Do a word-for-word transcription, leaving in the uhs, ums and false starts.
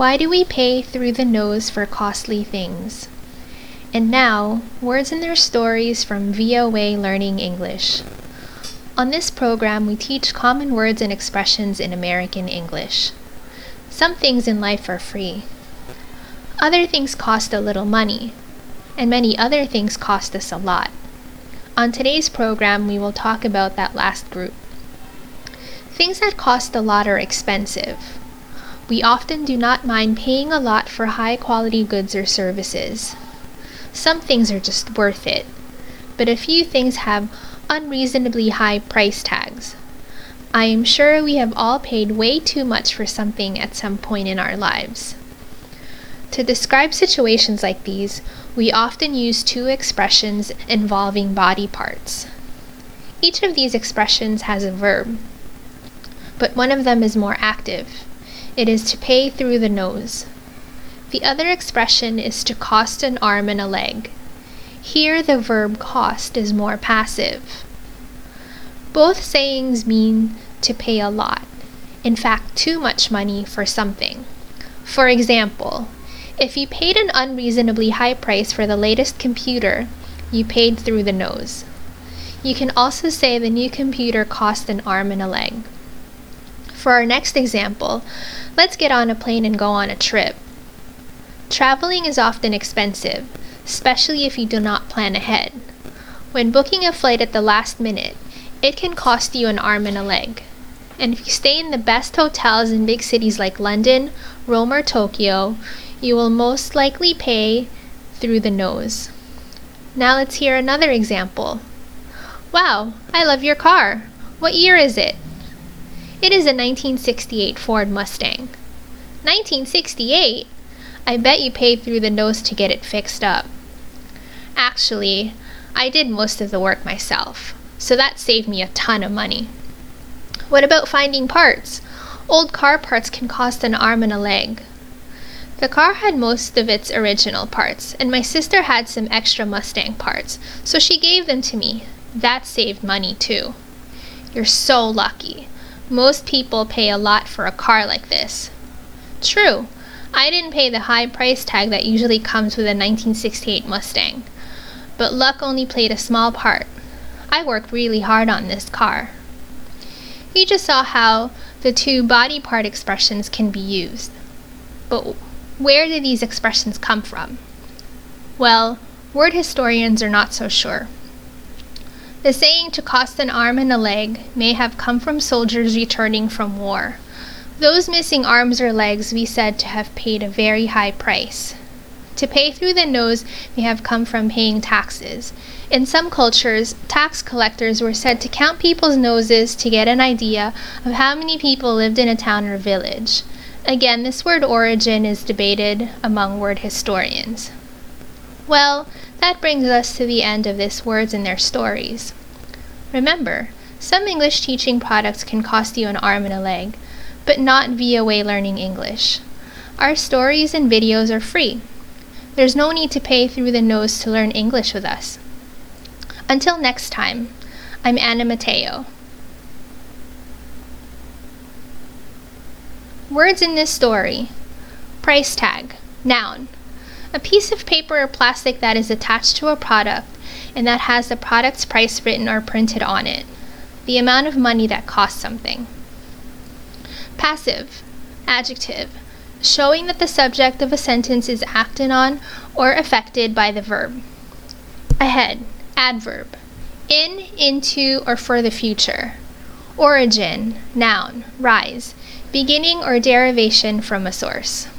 Why do we pay through the nose for costly things? And now, words and their stories from V O A Learning English. On this program, we teach common words and expressions in American English. Some things in life are free. Other things cost a little money, and many other things cost us a lot. On today's program, we will talk about that last group. Things that cost a lot are expensive. We often do not mind paying a lot for high-quality goods or services. Some things are just worth it, but a few things have unreasonably high price tags. I am sure we have all paid way too much for something at some point in our lives. To describe situations like these, we often use two expressions involving body parts. Each of these expressions has a verb, but one of them is more active. It is to pay through the nose. The other expression is to cost an arm and a leg. Here the verb cost is more passive. Both sayings mean to pay a lot, in fact too much money for something. For example, if you paid an unreasonably high price for the latest computer, you paid through the nose. You can also say the new computer cost an arm and a leg. For our next example, let's get on a plane and go on a trip. Traveling is often expensive, especially if you do not plan ahead. When booking a flight at the last minute, it can cost you an arm and a leg. And if you stay in the best hotels in big cities like London, Rome, or Tokyo, you will most likely pay through the nose. Now let's hear another example. Wow, I love your car. What year is it? It is a nineteen sixty-eight Ford Mustang. nineteen sixty-eight? I bet you paid through the nose to get it fixed up. Actually, I did most of the work myself, so that saved me a ton of money. What about finding parts? Old car parts can cost an arm and a leg. The car had most of its original parts, and my sister had some extra Mustang parts, so she gave them to me. That saved money too. You're so lucky. Most people pay a lot for a car like this. True, I didn't pay the high price tag that usually comes with a nineteen sixty-eight Mustang, but luck only played a small part. I worked really hard on this car. You just saw how the two body part expressions can be used. But where do these expressions come from? Well, word historians are not so sure. The saying to cost an arm and a leg may have come from soldiers returning from war. Those missing arms or legs we said to have paid a very high price. To pay through the nose may have come from paying taxes. In some cultures, tax collectors were said to count people's noses to get an idea of how many people lived in a town or village. Again, this word origin is debated among word historians. Well, that brings us to the end of this Words and Their Stories. Remember, some English teaching products can cost you an arm and a leg, but not V O A Learning English. Our stories and videos are free. There's no need to pay through the nose to learn English with us. Until next time, I'm Anna Mateo. Words in this story. Price tag. Noun. A piece of paper or plastic that is attached to a product and that has the product's price written or printed on it. The amount of money that costs something. Passive. Adjective. Showing that the subject of a sentence is acted on or affected by the verb. Ahead. Adverb. In, into, or for the future. Origin. Noun. Rise. Beginning or derivation from a source.